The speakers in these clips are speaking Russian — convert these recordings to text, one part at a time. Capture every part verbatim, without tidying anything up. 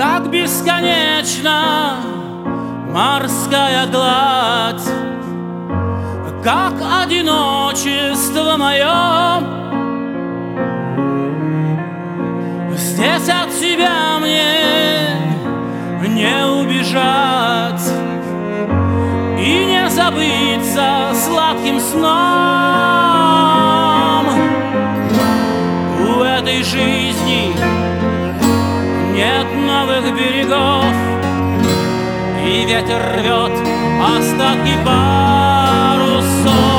как бесконечна морская гладь, как одиночество мое. Здесь от тебя мне не убежать и не забыться сладким сном. У этой жизни нет новых берегов, и ветер рвет остатки парусов.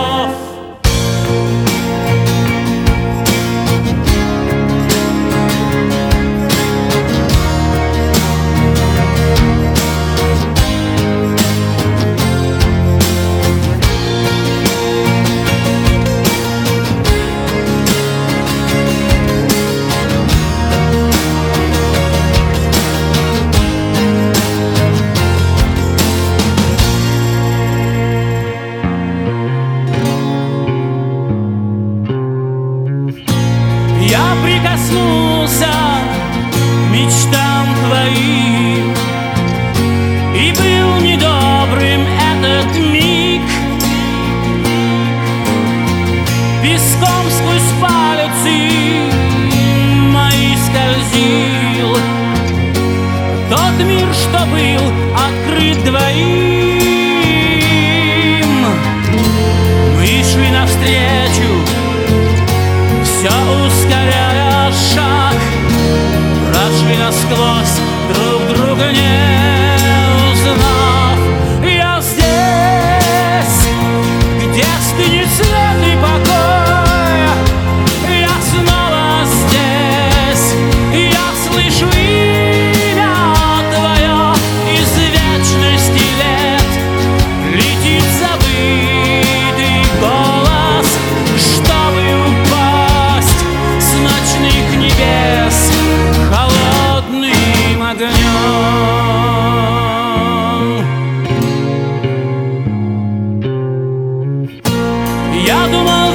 Я прикоснулся к мечтам твоим, и был недобрым этот миг. Песком сквозь пальцы мои скользил тот мир, что был открыт двоим. Мы шли навстречу, все ускоряя шаг, прошли насквозь, друг друга не узнав. Я здесь, где стынет свет и покой, я снова здесь, я слышу имя твое из вечности лет. Летит забытый голос, чтобы упасть с ночных небес холодным огнем. Я думал,